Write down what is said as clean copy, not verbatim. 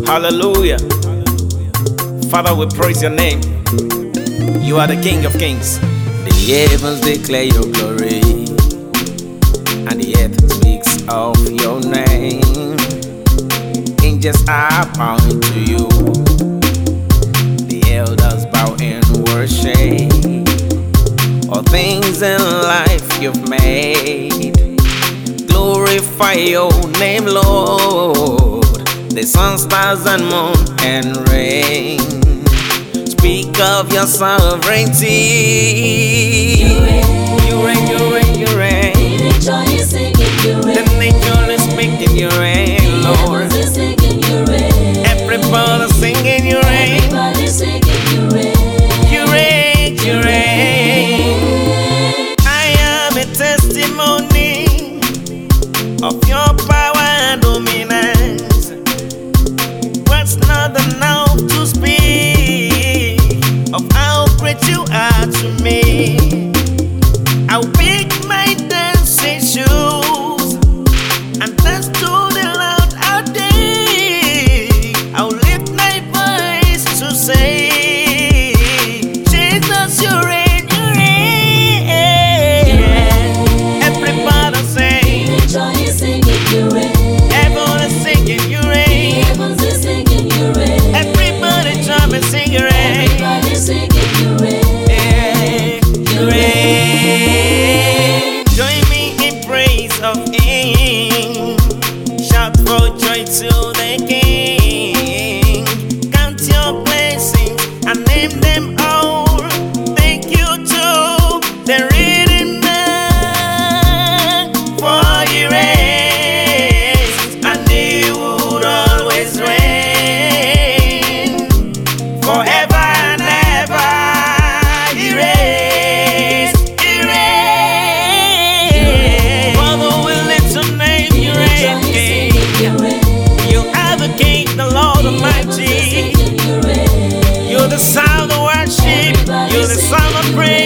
Hallelujah. Father, we praise your name. You are the King of Kings. The heavens declare your glory, and the earth speaks of your name. Angels are bowing to you, the elders bow in worship. All things in life you've made, glorify your name, Lord. The sun, stars, and moon and rain speak of your sovereignty. You reign, you reign, you reign, you reign. nature is singing, you reign. The nature is speaking, you reign, Lord. Heavens is singing, you reign. Everybody singing, you reign. Everybody singing, you reign. You reign, you reign. I am a testimony of your power and dominance. What's not enough to speak of how great you are to me. I'll pick my dancing shoes and dance to the Lord all day. I'll lift my voice to say, Jesus, you reign, you reign. Everybody say, Nature is singing, you reign. everyone is singing, you reign. Heavens is singing, you reign. Everybody jump and sing, you reign. Everybody singing, you reign. You reign. Join me in praise of Him. Shout for joy to the King. Count your blessings and name them all. Thank you to the Redeemer, for He reigns and He would always reign forever and ever. He reigns, He reigns. Father, we lift your name, you reign, Nature is King. singing, you reign. You are the King, the Lord Heavens is Almighty. singing, you reign. You're the sound of worship. You're the sound of praise.